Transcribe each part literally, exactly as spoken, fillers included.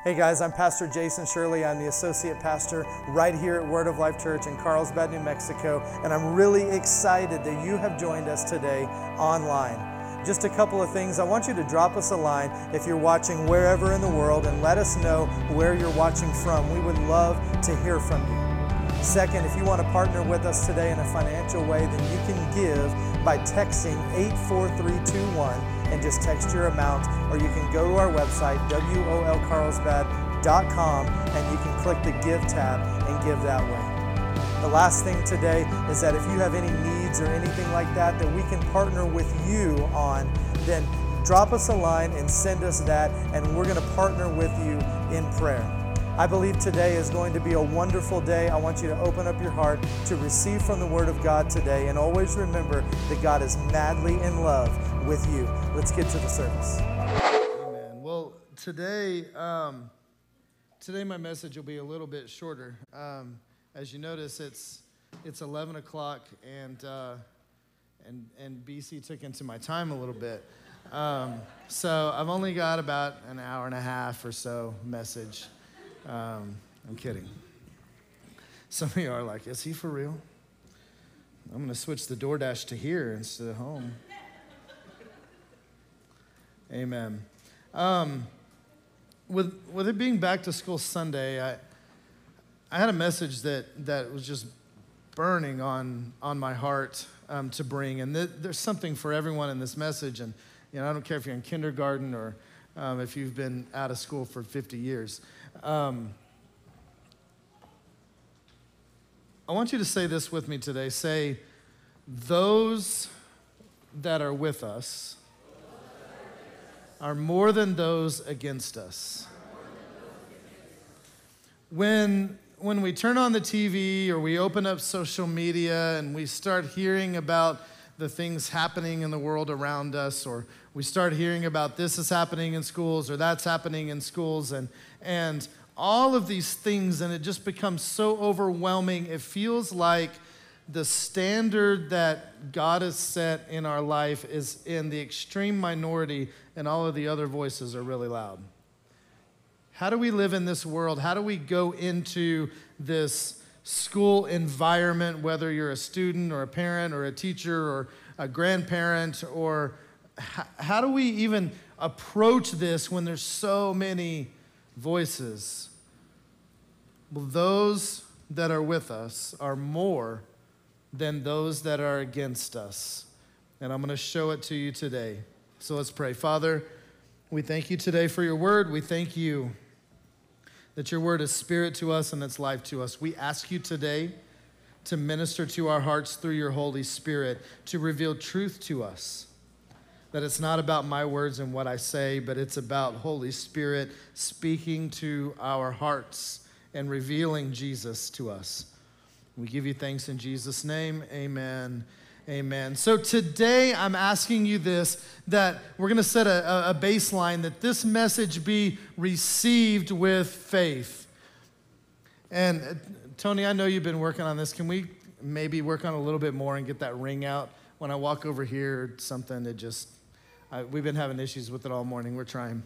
Hey guys, I'm Pastor Jason Shirley. I'm the associate pastor right here at Word of Life Church in Carlsbad, New Mexico, and I'm really excited that you have joined us today online. Just a couple of things. I want you to drop us a line if you're watching wherever in the world and let us know where you're watching from. We would love to hear from you. Second, if you want to partner with us today in a financial way, then you can give by texting eight four three two one and just text your amount, or you can go to our website, W O L carlsbad dot com, and you can click the Give tab and give that way. The last thing today is that if you have any needs or anything like that that we can partner with you on, then drop us a line and send us that, and we're going to partner with you in prayer. I believe today is going to be a wonderful day. I want you to open up your heart to receive from the Word of God today, and always remember that God is madly in love with you. Let's get to the service. Amen. Well, today, um, today my message will be a little bit shorter. Um, as you notice, it's it's eleven o'clock, and uh, and and B C took into my time a little bit. Um, so I've only got about an hour and a half or so message. Um, I'm kidding. Some of you are like, is he for real? I'm going to switch the DoorDash to here instead of home. Amen. Um, with with it being back to school Sunday, I I had a message that, that was just burning on on my heart um, to bring, and th- there's something for everyone in this message. And you know, I don't care if you're in kindergarten or um, if you've been out of school for fifty years. Um, I want you to say this with me today. Say, those that are with us are more than those against us. When, when we turn on the T V or we open up social media and we start hearing about the things happening in the world around us, or we start hearing about this is happening in schools or that's happening in schools, and and all of these things, and it just becomes so overwhelming. It feels like the standard that God has set in our life is in the extreme minority, and all of the other voices are really loud. How do we live in this world? How do we go into this school environment, whether you're a student or a parent or a teacher or a grandparent, or h- how do we even approach this when there's so many voices? Well, those that are with us are more than those that are against us. And I'm going to show it to you today. So let's pray. Father, we thank you today for your word. We thank you that your word is spirit to us and it's life to us. We ask you today to minister to our hearts through your Holy Spirit, to reveal truth to us. That it's not about my words and what I say, but it's about Holy Spirit speaking to our hearts and revealing Jesus to us. We give you thanks in Jesus' name. Amen. Amen. So today I'm asking you this, that we're going to set a, a baseline, that this message be received with faith. And uh, Tony, I know you've been working on this. Can we maybe work on a little bit more and get that ring out? When I walk over here, something that just, I, we've been having issues with it all morning. We're trying.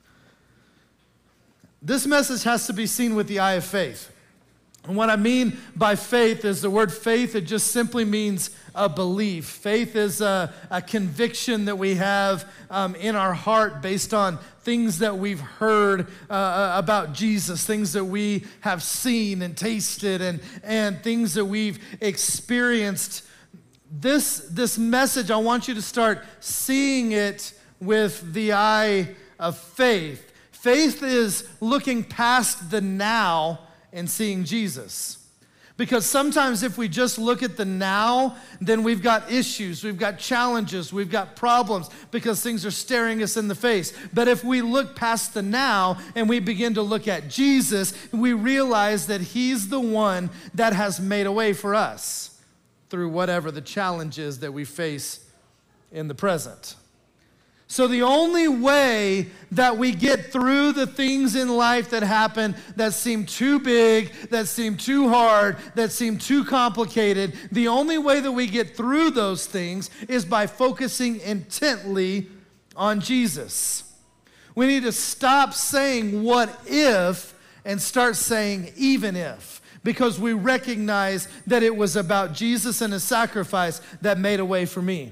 This message has to be seen with the eye of faith. And what I mean by faith is the word faith, it just simply means a belief. Faith is a, a conviction that we have um, in our heart based on things that we've heard uh, about Jesus, things that we have seen and tasted, and, and things that we've experienced. This, this message, I want you to start seeing it with the eye of faith. Faith is looking past the now and seeing Jesus. Because sometimes if we just look at the now, then we've got issues, we've got challenges, we've got problems because things are staring us in the face. But if we look past the now and we begin to look at Jesus, we realize that he's the one that has made a way for us through whatever the challenge is that we face in the present. So the only way that we get through the things in life that happen that seem too big, that seem too hard, that seem too complicated, the only way that we get through those things is by focusing intently on Jesus. We need to stop saying what if and start saying even if, because we recognize that it was about Jesus and his sacrifice that made a way for me.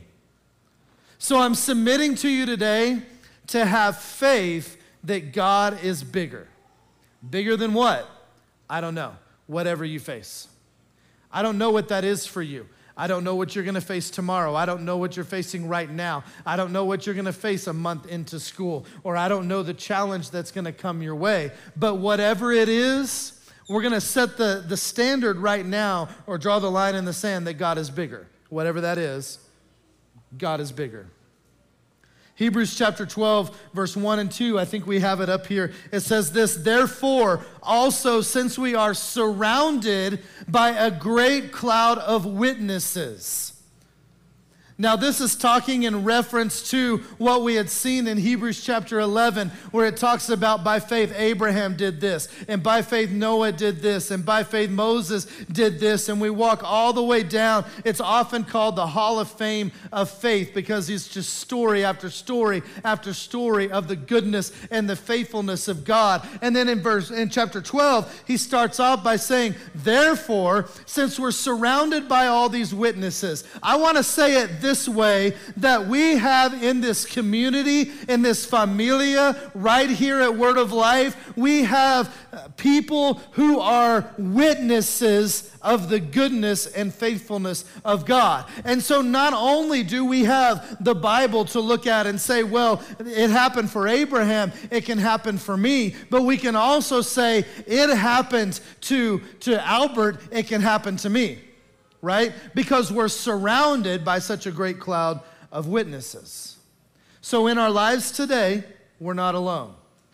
So I'm submitting to you today to have faith that God is bigger. Bigger than what? I don't know. Whatever you face. I don't know what that is for you. I don't know what you're going to face tomorrow. I don't know what you're facing right now. I don't know what you're going to face a month into school, or I don't know the challenge that's going to come your way. But whatever it is, we're going to set the, the standard right now, or draw the line in the sand that God is bigger. Whatever that is, God is bigger. Hebrews chapter twelve, verse one and two, I think we have it up here. It says this, therefore, also since we are surrounded by a great cloud of witnesses. Now this is talking in reference to what we had seen in Hebrews chapter eleven, where it talks about by faith Abraham did this, and by faith Noah did this, and by faith Moses did this, and we walk all the way down. It's often called the Hall of Fame of faith because it's just story after story after story of the goodness and the faithfulness of God. And then in verse in chapter twelve, he starts off by saying, therefore, since we're surrounded by all these witnesses, I want to say it this way, that we have in this community, in this familia, right here at Word of Life, we have people who are witnesses of the goodness and faithfulness of God. And so not only do we have the Bible to look at and say, well, it happened for Abraham, it can happen for me, but we can also say, it happened to, to Albert, it can happen to me. Right? Because we're surrounded by such a great cloud of witnesses. So in our lives today, we're not alone.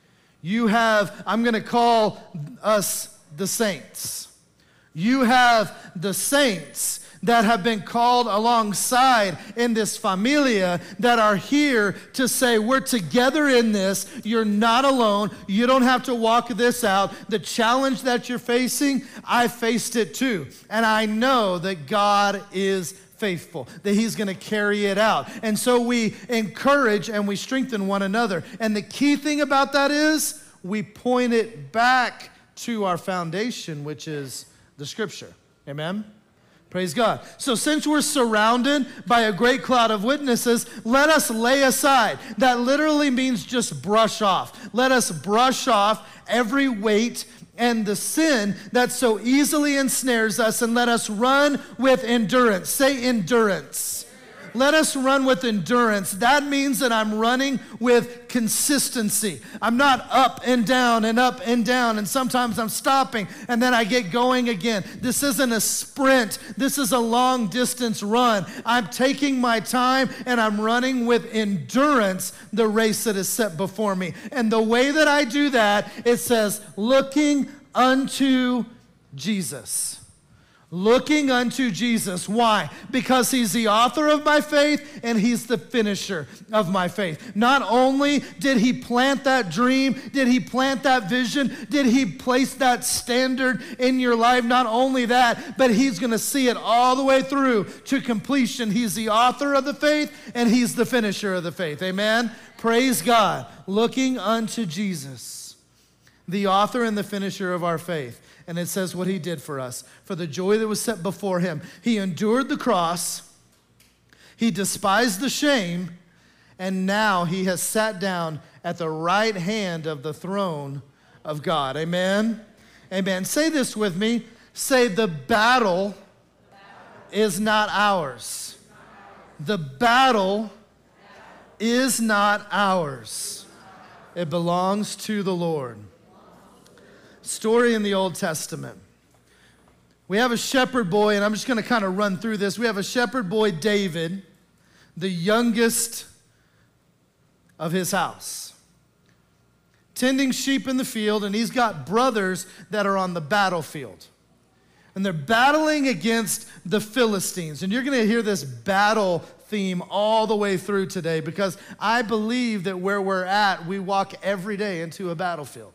You have, I'm going to call us the saints. You have the saints that have been called alongside in this familia that are here to say, we're together in this. You're not alone. You don't have to walk this out. The challenge that you're facing, I faced it too. And I know that God is faithful, that he's going to carry it out. And so we encourage and we strengthen one another. And the key thing about that is we point it back to our foundation, which is the scripture. Amen? Praise God. So since we're surrounded by a great cloud of witnesses, let us lay aside. That literally means just brush off. Let us brush off every weight and the sin that so easily ensnares us, and let us run with endurance. Say endurance. Let us run with endurance. That means that I'm running with consistency. I'm not up and down and up and down, and sometimes I'm stopping and then I get going again. This isn't a sprint. This is a long distance run. I'm taking my time and I'm running with endurance the race that is set before me. And the way that I do that, it says, looking unto Jesus. Looking unto Jesus. Why? Because he's the author of my faith and he's the finisher of my faith. Not only did he plant that dream, did he plant that vision, did he place that standard in your life? Not only that, but he's going to see it all the way through to completion. He's the author of the faith and he's the finisher of the faith. Amen? Praise God. Looking unto Jesus, the author and the finisher of our faith. And it says what he did for us. For the joy that was set before him, he endured the cross, he despised the shame, and now he has sat down at the right hand of the throne of God. Amen? Amen. Say this with me. Say, the battle is not ours. The battle is not ours. It belongs to the Lord. Story in the Old Testament. We have a shepherd boy, and I'm just going to kind of run through this. We have a shepherd boy, David, the youngest of his house, tending sheep in the field, and he's got brothers that are on the battlefield. And they're battling against the Philistines. And you're going to hear this battle theme all the way through today, because I believe that where we're at, we walk every day into a battlefield.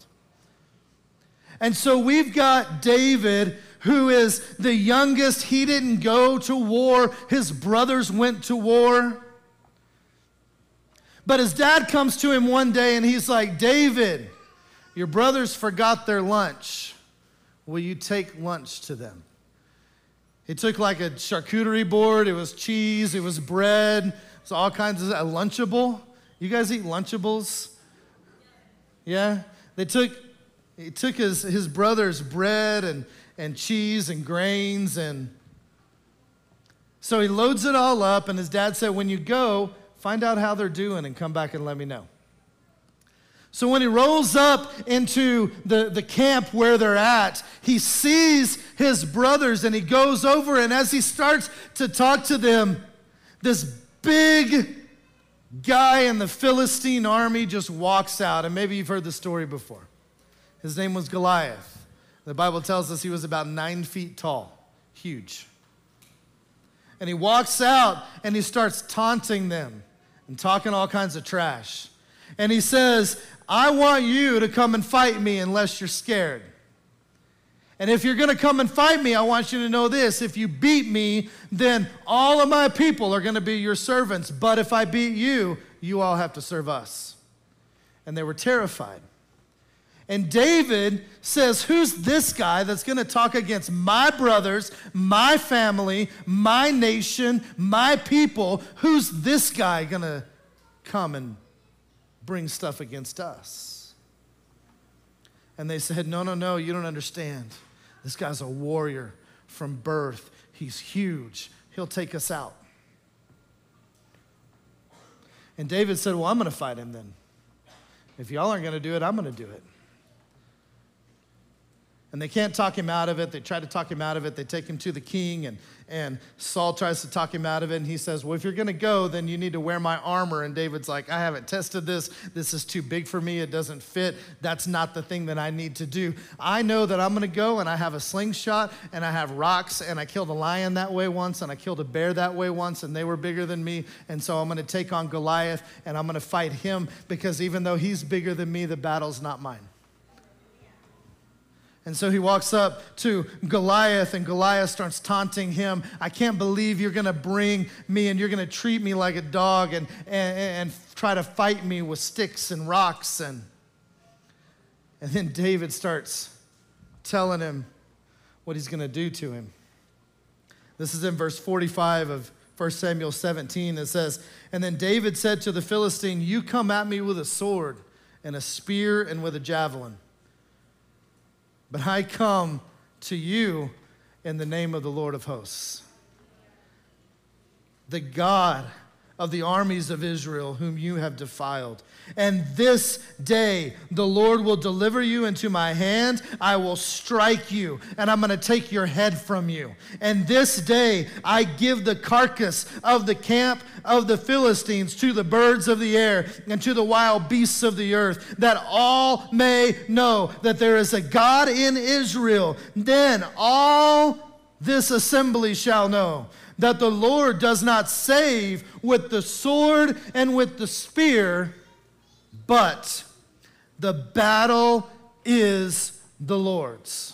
And so we've got David, who is the youngest. He didn't go to war. His brothers went to war. But his dad comes to him one day and he's like, David, your brothers forgot their lunch. Will you take lunch to them? He took like a charcuterie board. It was cheese. It was bread. It was all kinds of, a Lunchable. You guys eat Lunchables? Yeah? They took, he took his, his brother's bread and, and cheese and grains, and so he loads it all up, and his dad said, when you go, find out how they're doing and come back and let me know. So when he rolls up into the, the camp where they're at, he sees his brothers and he goes over, and as he starts to talk to them, this big guy in the Philistine army just walks out. And maybe you've heard the story before. His name was Goliath. The Bible tells us he was about nine feet tall, huge. And he walks out and he starts taunting them and talking all kinds of trash. And he says, I want you to come and fight me unless you're scared. And if you're going to come and fight me, I want you to know this. If you beat me, then all of my people are going to be your servants. But if I beat you, you all have to serve us. And they were terrified. And David says, who's this guy that's going to talk against my brothers, my family, my nation, my people? Who's this guy going to come and bring stuff against us? And they said, no, no, no, you don't understand. This guy's a warrior from birth. He's huge. He'll take us out. And David said, well, I'm going to fight him then. If y'all aren't going to do it, I'm going to do it. And they can't talk him out of it. They try to talk him out of it. They take him to the king, and, and Saul tries to talk him out of it. And he says, well, if you're going to go, then you need to wear my armor. And David's like, I haven't tested this. This is too big for me. It doesn't fit. That's not the thing that I need to do. I know that I'm going to go, and I have a slingshot, and I have rocks, and I killed a lion that way once, and I killed a bear that way once, and they were bigger than me. And so I'm going to take on Goliath, and I'm going to fight him, because even though he's bigger than me, the battle's not mine. And so he walks up to Goliath, and Goliath starts taunting him. I can't believe you're going to bring me and you're going to treat me like a dog and, and, and try to fight me with sticks and rocks. And, and then David starts telling him what he's going to do to him. This is in verse forty-five of First Samuel seventeen. It says, and then David said to the Philistine, you come at me with a sword and a spear and with a javelin. But I come to you in the name of the Lord of hosts, the God of the armies of Israel, whom you have defiled. And this day the Lord will deliver you into my hand. I will strike you, and I'm going to take your head from you. And this day I give the carcass of the camp of the Philistines to the birds of the air and to the wild beasts of the earth, that all may know that there is a God in Israel. Then all this assembly shall know that the Lord does not save with the sword and with the spear, but the battle is the Lord's.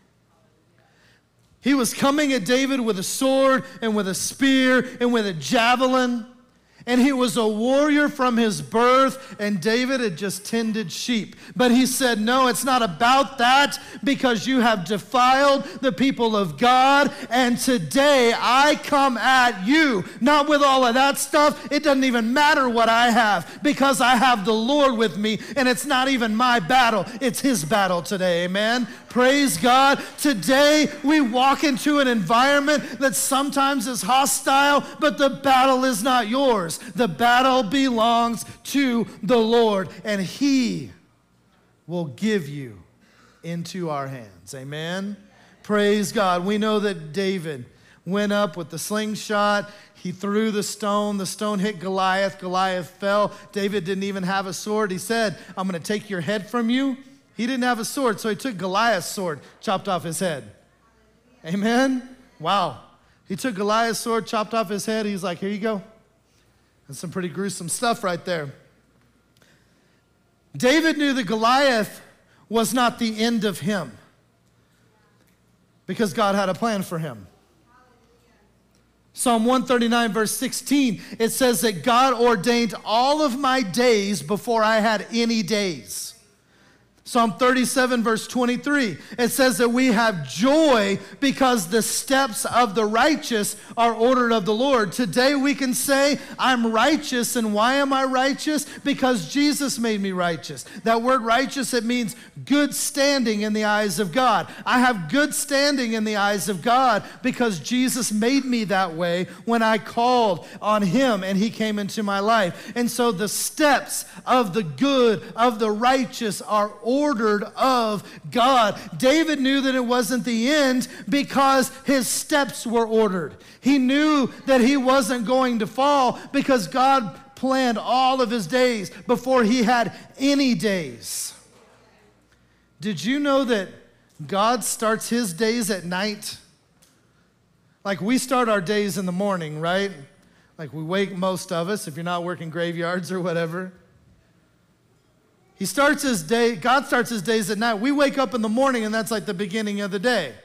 He was coming at David with a sword and with a spear and with a javelin. And he was a warrior from his birth, and David had just tended sheep. But he said, no, it's not about that, because you have defiled the people of God, and today I come at you, not with all of that stuff. It doesn't even matter what I have, because I have the Lord with me, and it's not even my battle. It's his battle today, amen? Praise God. Today we walk into an environment that sometimes is hostile, but the battle is not yours. The battle belongs to the Lord, and he will give you into our hands. Amen? Praise God. We know that David went up with the slingshot. He threw the stone. The stone hit Goliath. Goliath fell. David didn't even have a sword. He said, I'm going to take your head from you. He didn't have a sword, so he took Goliath's sword, chopped off his head. Amen? Wow. He took Goliath's sword, chopped off his head. He's like, here you go. That's some pretty gruesome stuff right there. David knew that Goliath was not the end of him, because God had a plan for him. Psalm one thirty-nine, verse sixteen, it says that God ordained all of my days before I had any days. Psalm thirty-seven, verse twenty-three, it says that we have joy because the steps of the righteous are ordered of the Lord. Today we can say, I'm righteous, and why am I righteous? Because Jesus made me righteous. That word righteous, it means good standing in the eyes of God. I have good standing in the eyes of God because Jesus made me that way when I called on him and he came into my life. And so the steps of the good, of the righteous are ordered ordered of God. David knew that it wasn't the end because his steps were ordered. He knew that he wasn't going to fall because God planned all of his days before he had any days. Did you know that God starts his days at night? Like we start our days in the morning, right? Like we wake, most of us, if you're not working graveyards or whatever. He starts his day, God starts his days at night. We wake up in the morning and that's like the beginning of the day.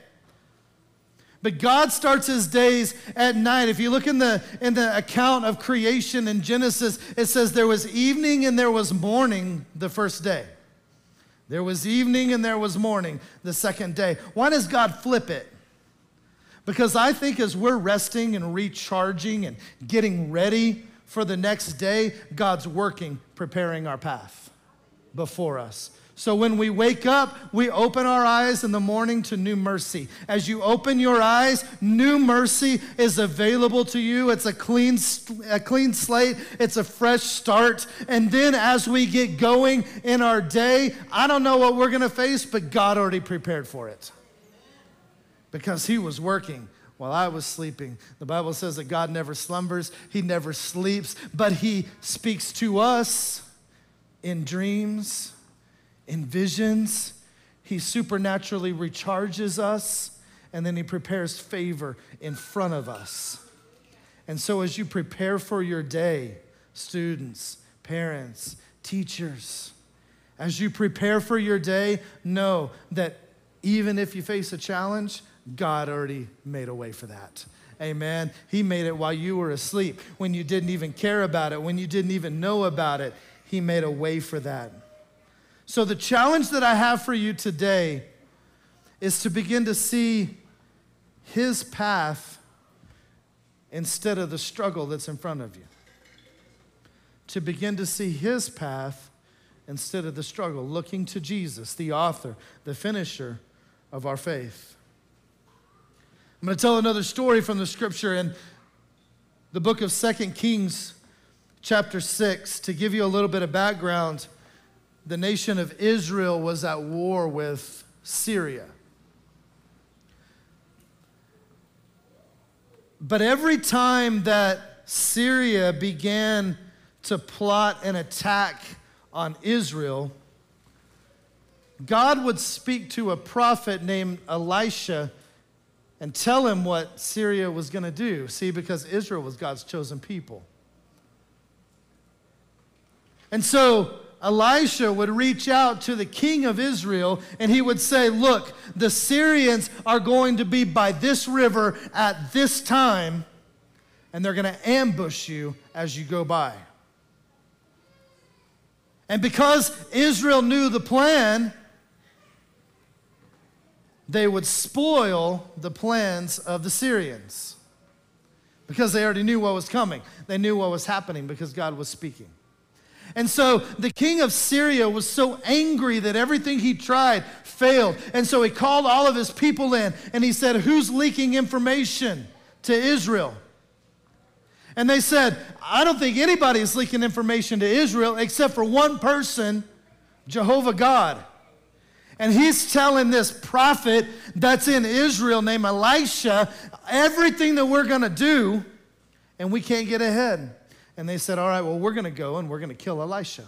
But God starts his days at night. If you look in the, in the account of creation in Genesis, it says there was evening and there was morning the first day. There was evening and there was morning the second day. Why does God flip it? Because I think as we're resting and recharging and getting ready for the next day, God's working, preparing our path before us. So when we wake up, we open our eyes in the morning to new mercy. As you open your eyes, new mercy is available to you. It's a clean, a clean slate. It's a fresh start. And then as we get going in our day, I don't know what we're going to face, but God already prepared for it. Because he was working while I was sleeping. The Bible says that God never slumbers. He never sleeps, but he speaks to us in dreams, in visions. He supernaturally recharges us, and then he prepares favor in front of us. And so as you prepare for your day, students, parents, teachers, as you prepare for your day, know that even if you face a challenge, God already made a way for that. Amen. He made it while you were asleep, when you didn't even care about it, when you didn't even know about it. He made a way for that. So the challenge that I have for you today is to begin to see his path instead of the struggle that's in front of you. To begin to see his path instead of the struggle, looking to Jesus, the author, the finisher of our faith. I'm going to tell another story from the scripture in the book of Second Kings, chapter six, to give you a little bit of background. The nation of Israel was at war with Syria. But every time that Syria began to plot an attack on Israel, God would speak to a prophet named Elisha and tell him what Syria was going to do. See, because Israel was God's chosen people. And so Elisha would reach out to the king of Israel and he would say, look, the Syrians are going to be by this river at this time, and they're going to ambush you as you go by. And because Israel knew the plan, they would spoil the plans of the Syrians because they already knew what was coming. They knew what was happening because God was speaking. And so the king of Syria was so angry that everything he tried failed. And so he called all of his people in and he said, who's leaking information to Israel? And they said, I don't think anybody is leaking information to Israel except for one person, Jehovah God. And he's telling this prophet that's in Israel named Elisha everything that we're going to do, and we can't get ahead. And they said, all right, well, we're going to go and we're going to kill Elisha.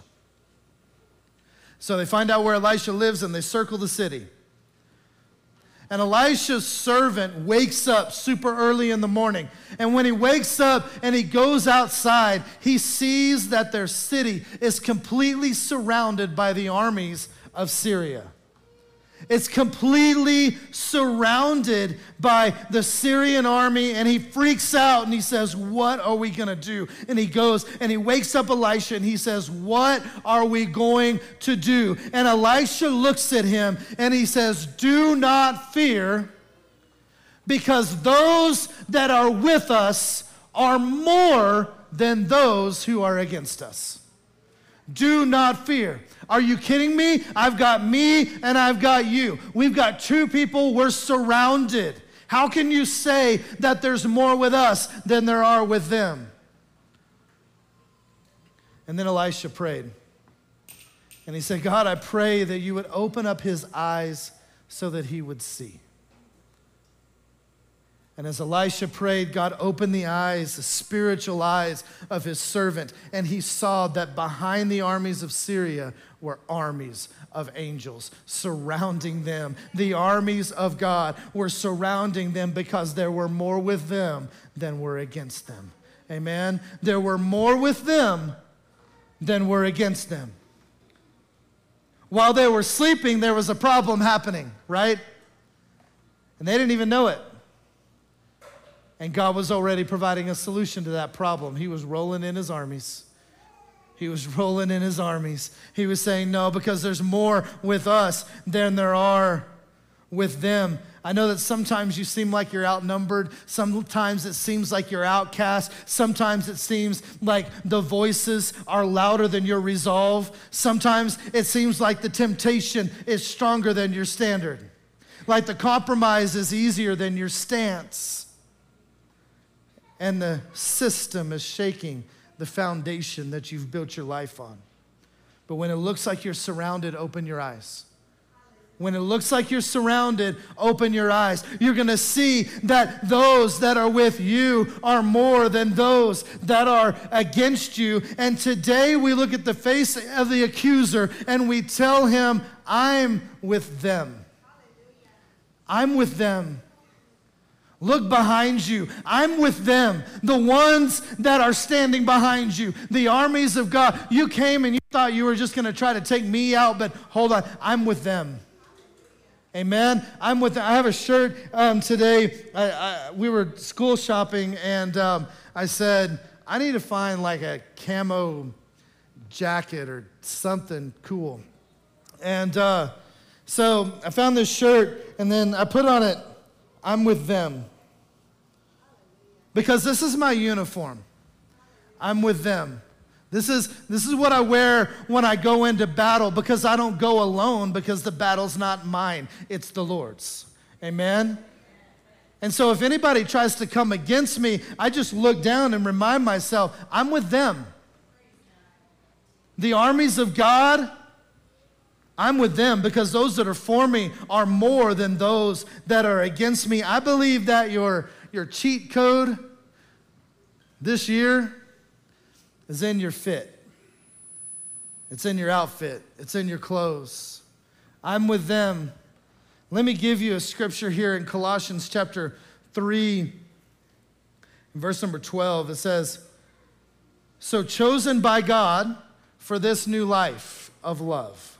So they find out where Elisha lives and they circle the city. And Elisha's servant wakes up super early in the morning. And when he wakes up and he goes outside, he sees that their city is completely surrounded by the armies of Syria. It's completely surrounded by the Syrian army, and he freaks out and he says, what are we going to do? And he goes and he wakes up Elisha and he says, what are we going to do? And Elisha looks at him and he says, do not fear, because those that are with us are more than those who are against us. Do not fear. Are you kidding me? I've got me and I've got you. We've got two people. We're surrounded. How can you say that there's more with us than there are with them? And then Elisha prayed. And he said, God, I pray that you would open up his eyes so that he would see. And as Elisha prayed, God opened the eyes, the spiritual eyes of his servant, and he saw that behind the armies of Syria were armies of angels surrounding them. The armies of God were surrounding them because there were more with them than were against them. Amen? There were more with them than were against them. While they were sleeping, there was a problem happening, right? And they didn't even know it. And God was already providing a solution to that problem. He was rolling in his armies. He was rolling in his armies. He was saying, no, because there's more with us than there are with them. I know that sometimes you seem like you're outnumbered. Sometimes it seems like you're outcast. Sometimes it seems like the voices are louder than your resolve. Sometimes it seems like the temptation is stronger than your standard. Like the compromise is easier than your stance. And the system is shaking the foundation that you've built your life on. But when it looks like you're surrounded, open your eyes. When it looks like you're surrounded, open your eyes. You're going to see that those that are with you are more than those that are against you. And today we look at the face of the accuser and we tell him, I'm with them. I'm with them. Look behind you. I'm with them. The ones that are standing behind you. The armies of God. You came and you thought you were just going to try to take me out, but hold on. I'm with them. Amen. I'm with them. I have a shirt um, today. I, I, we were school shopping, and um, I said, I need to find like a camo jacket or something cool. And uh, so I found this shirt, and then I put on it, I'm with them. Because this is my uniform. I'm with them. This is, this is what I wear when I go into battle, because I don't go alone, because the battle's not mine, it's the Lord's. Amen? And so if anybody tries to come against me, I just look down and remind myself, I'm with them. The armies of God, I'm with them, because those that are for me are more than those that are against me. I believe that your, your cheat code this year is in your fit. It's in your outfit. It's in your clothes. I'm with them. Let me give you a scripture here in Colossians chapter three, verse number twelve. It says, so chosen by God for this new life of love.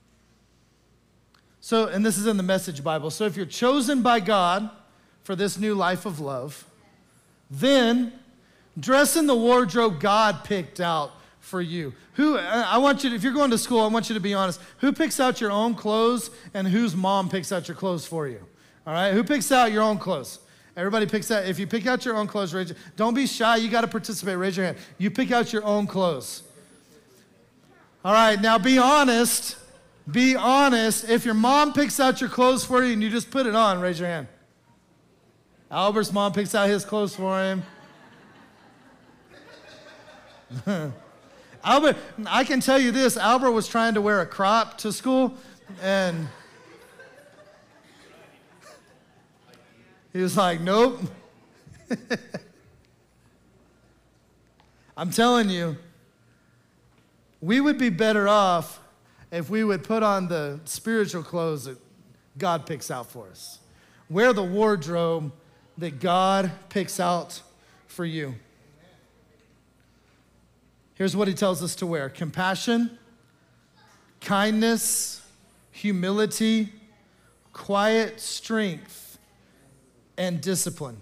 So, and this is in the Message Bible. So if you're chosen by God for this new life of love, then dress in the wardrobe God picked out for you. Who, I want you to, if you're going to school, I want you to be honest. Who picks out your own clothes and whose mom picks out your clothes for you? All right, who picks out your own clothes? Everybody picks out, if you pick out your own clothes, raise your, don't be shy, you gotta participate, raise your hand. You pick out your own clothes. All right, now be honest. Be honest. If your mom picks out your clothes for you and you just put it on, raise your hand. Albert's mom picks out his clothes for him. Albert, I can tell you this, Albert was trying to wear a crop to school, and he was like, nope. I'm telling you, we would be better off if we would put on the spiritual clothes that God picks out for us. Wear the wardrobe that God picks out for you. Here's what he tells us to wear: compassion, kindness, humility, quiet strength and discipline.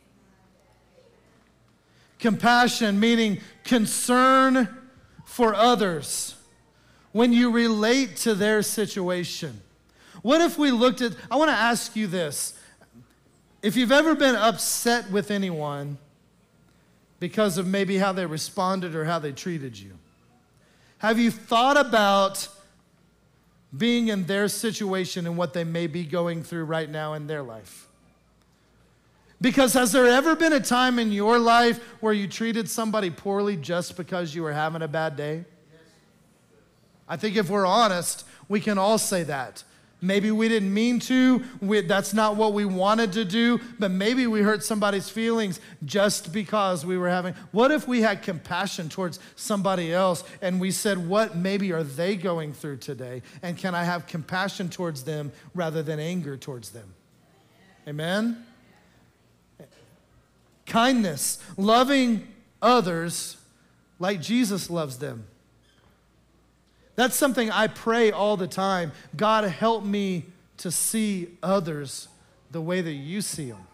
Compassion, meaning concern for others when you relate to their situation. What if we looked at, I want to ask you this. If you've ever been upset with anyone because of maybe how they responded or how they treated you, have you thought about being in their situation and what they may be going through right now in their life? Because has there ever been a time in your life where you treated somebody poorly just because you were having a bad day? I think if we're honest, we can all say that. Maybe we didn't mean to, we, that's not what we wanted to do, but maybe we hurt somebody's feelings just because we were having, what if we had compassion towards somebody else and we said, what maybe are they going through today? And can I have compassion towards them rather than anger towards them? Amen? Kindness, loving others like Jesus loves them. That's something I pray all the time. God, help me to see others the way that you see them.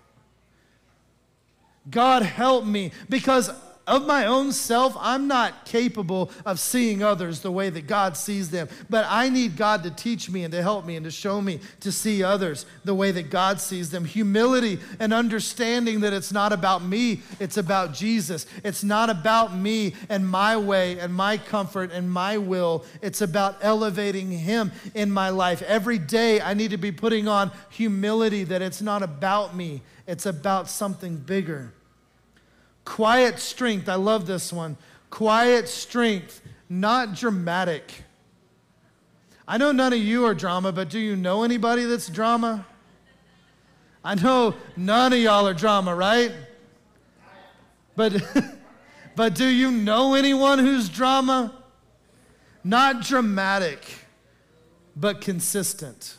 God, help me, because of my own self, I'm not capable of seeing others the way that God sees them. But I need God to teach me and to help me and to show me to see others the way that God sees them. Humility and understanding that it's not about me, it's about Jesus. It's not about me and my way and my comfort and my will. It's about elevating Him in my life. Every day I need to be putting on humility that it's not about me, it's about something bigger. Quiet strength, I love this one. Quiet strength, not dramatic. I know none of you are drama, but do you know anybody that's drama? I know none of y'all are drama, right? But, but do you know anyone who's drama? Not dramatic, but consistent.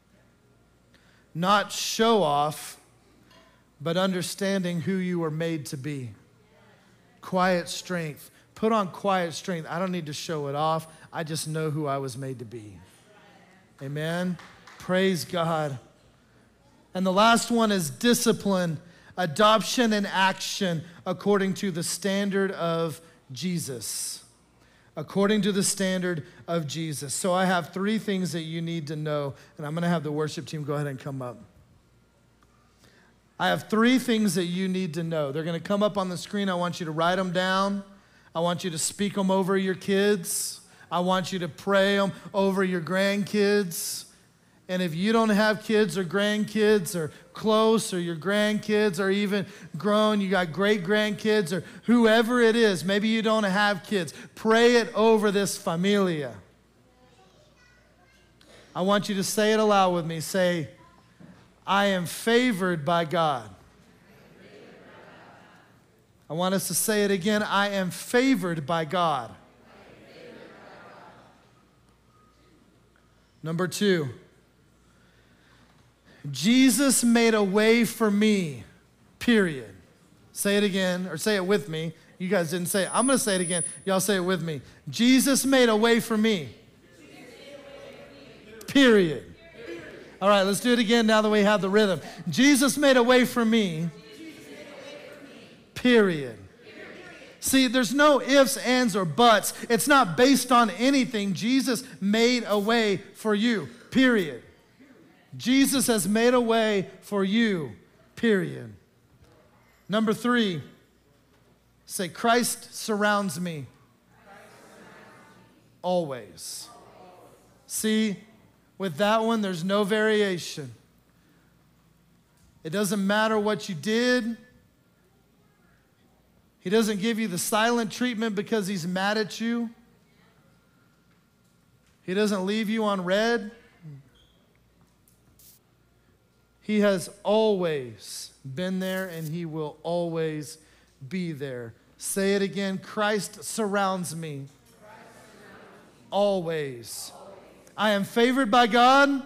Not show off, but understanding who you were made to be. Quiet strength. Put on quiet strength. I don't need to show it off. I just know who I was made to be. Amen. Praise God. And the last one is discipline, adoption and action according to the standard of Jesus. According to the standard of Jesus. So I have three things that you need to know, and I'm going to have the worship team go ahead and come up. I have three things that you need to know. They're going to come up on the screen. I want you to write them down. I want you to speak them over your kids. I want you to pray them over your grandkids. And if you don't have kids or grandkids or close, or your grandkids are even grown, you got great grandkids or whoever it is, maybe you don't have kids, pray it over this familia. I want you to say it aloud with me. Say, I am favored by God. I want us to say it again. I am favored by God. Number two, Jesus made a way for me, period. Say it again, or say it with me. You guys didn't say it. I'm going to say it again. Y'all say it with me. Jesus made a way for me, period. All right, let's do it again now that we have the rhythm. Jesus made a way for me, period. See, there's no ifs, ands, or buts. It's not based on anything. Jesus made a way for you, period. Jesus has made a way for you, period. Number three, say, Christ surrounds me always. See, with that one, there's no variation. It doesn't matter what you did. He doesn't give you the silent treatment because he's mad at you. He doesn't leave you on red. He has always been there and he will always be there. Say it again. Christ surrounds me. Always. I am favored by God.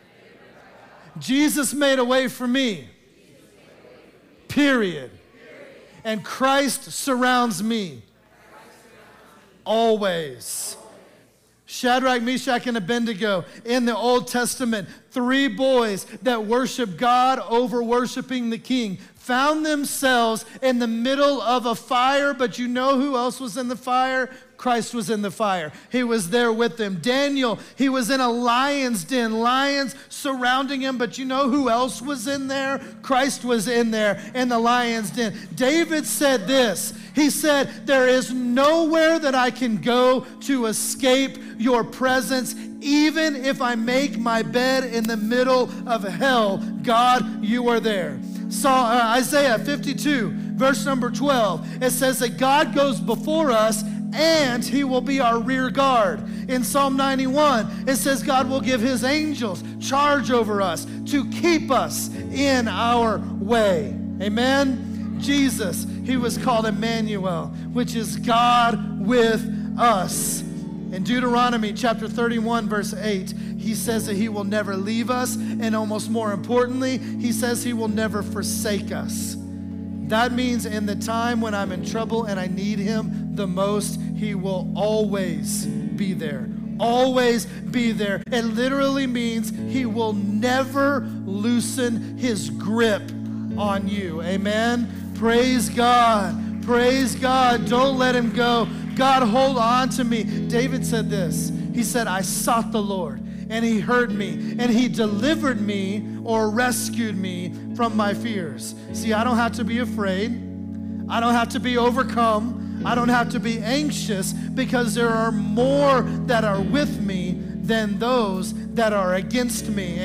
Jesus made a way for me. Period. And Christ surrounds me. Always. Shadrach, Meshach, and Abednego in the Old Testament, three boys that worship God over worshiping the king, found themselves in the middle of a fire, but you know who else was in the fire? Christ was in the fire. He was there with them. Daniel, he was in a lion's den, lions surrounding him, but you know who else was in there? Christ was in there in the lion's den. David said this. He said, there is nowhere that I can go to escape your presence, even if I make my bed in the middle of hell. God, you are there. So, uh, Isaiah fifty-two, verse number twelve, it says that God goes before us and he will be our rear guard. In Psalm ninety-one, it says God will give his angels charge over us to keep us in our way. Amen? Jesus, he was called Emmanuel, which is God with us. In Deuteronomy chapter thirty-one, verse eight, he says that he will never leave us, and almost more importantly, he says he will never forsake us. That means in the time when I'm in trouble and I need him the most, he will always be there. Always be there. It literally means he will never loosen his grip on you. Amen? Praise God. Praise God. Don't let him go. God, hold on to me. David said this. He said, I sought the Lord, and he heard me, and he delivered me or rescued me from my fears. See, I don't have to be afraid. I don't have to be overcome. I don't have to be anxious, because there are more that are with me than those that are against me.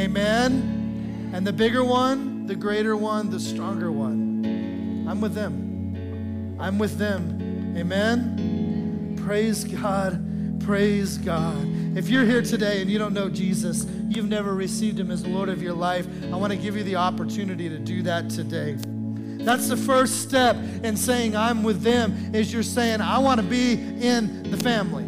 Amen? And the bigger one, the greater one, the stronger one. I'm with them. I'm with them. Amen? Praise God. Praise God. If you're here today and you don't know Jesus, you've never received him as the Lord of your life, I want to give you the opportunity to do that today. That's the first step in saying I'm with them, is you're saying I want to be in the family.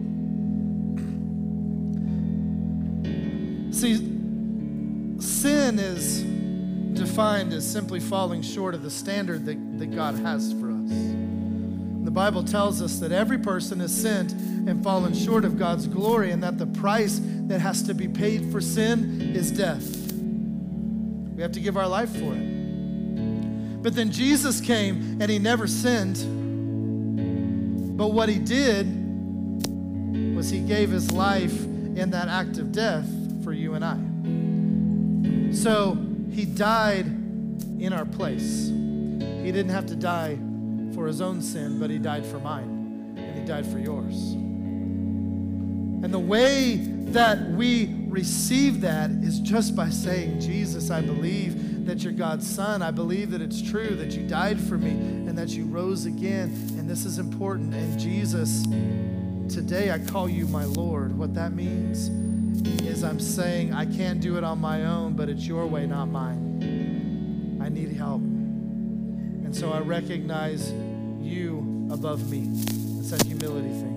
See, sin is defined as simply falling short of the standard that, that God has for us. The Bible tells us that every person has sinned and fallen short of God's glory, and that the price that has to be paid for sin is death. We have to give our life for it. But then Jesus came and he never sinned. But what he did was he gave his life in that act of death for you and I. So he died in our place. He didn't have to die for his own sin, but he died for mine, and he died for yours. And the way that we receive that is just by saying, Jesus, I believe that you're God's son. I believe that it's true that you died for me and that you rose again. And this is important. And Jesus, today I call you my Lord. What that means is I'm saying I can't do it on my own, but it's your way, not mine. I need help. And so I recognize you above me. It's that humility thing.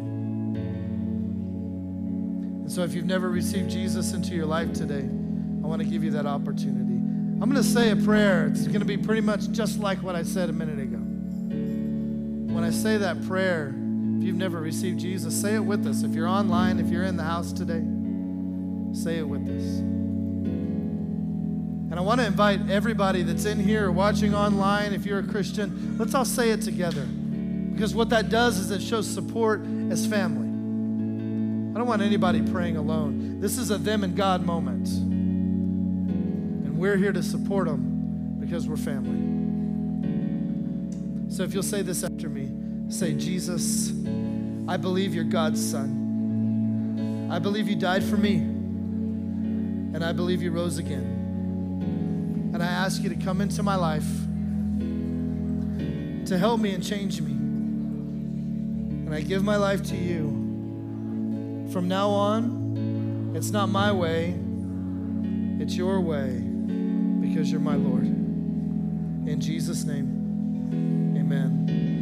And so if you've never received Jesus into your life today, I want to give you that opportunity. I'm going to say a prayer. It's going to be pretty much just like what I said a minute ago. When I say that prayer, if you've never received Jesus, say it with us. If you're online, if you're in the house today, say it with us. And I want to invite everybody that's in here or watching online, if you're a Christian, let's all say it together. Because what that does is it shows support as family. I don't want anybody praying alone. This is a them and God moment. And we're here to support them because we're family. So if you'll say this after me, say, Jesus, I believe you're God's son. I believe you died for me. And I believe you rose again. And I ask you to come into my life to help me and change me. And I give my life to you. From now on, it's not my way, it's your way, because you're my Lord. In Jesus' name, amen.